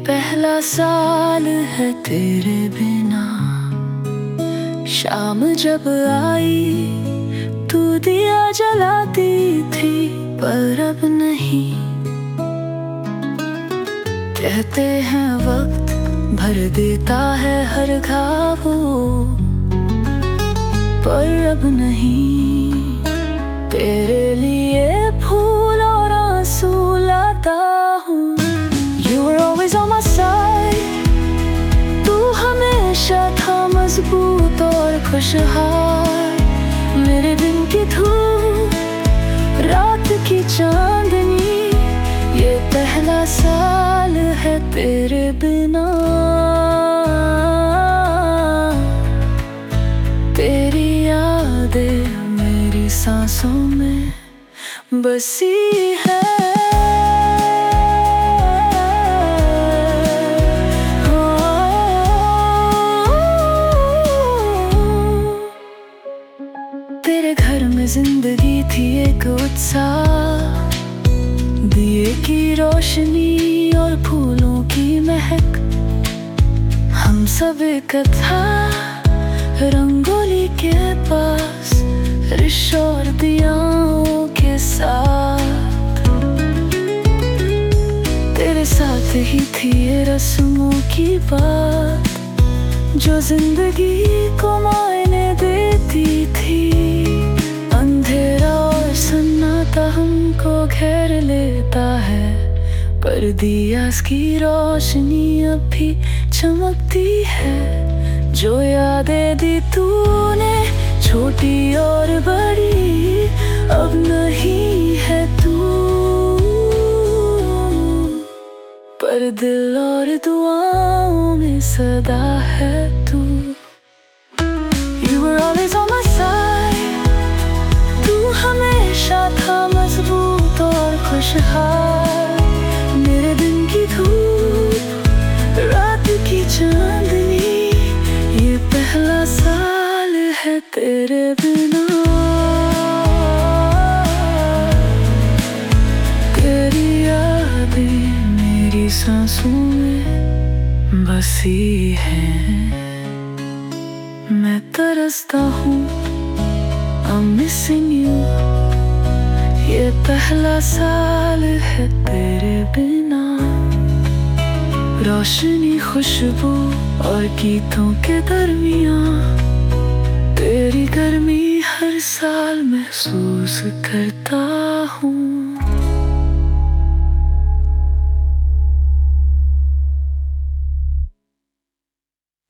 पहला साल है तेरे बिना। शाम जब आई तू दिया जलाती थी, पर अब नहीं। कहते हैं वक्त भर देता है हर घाव, पर अब नहीं। तेरे लिए फूल और आंसू लाता हूँ। You were always on my side, तू हमेशा था मजबूत और खुशहाल। मेरे दिन की धूप, रात की चांदनी, ये पहला साल है तेरे बिना। तेरी यादें मेरी सांसों में बसी है। तेरे घर में जिंदगी थी एक उत्साह, दिए की रोशनी और फूलों की महक। हम सब इकट्ठा रंगोली के पास, रिश्तों और दियाओं के साथ। तेरे साथ ही थी ये रस्मों की बात, जो जिंदगी को मायने देती थी। अंधेरा और सन्नाटा हमको घेर लेता है, पर दिया की रोशनी अब भी चमकती है। जो यादें दी तूने, छोटी और बड़ी, अब नहीं है तू, पर दिल और दुआओं में सदा है तू। You were always on my side, तू हमेशा था मजबूत और खुशहाल। मेरे दिन की धूप, रात की चांदनी, ये पहला साल है तेरे बिना। तेरी यादें मेरी सांसों में बसी हैं। मैं तरसता हूँ, I'm missing you। ये पहला साल है तेरे बिना। रोशनी, खुशबू और गीतों के दरमियाँ, तेरी गर्मी हर साल महसूस करता हूँ।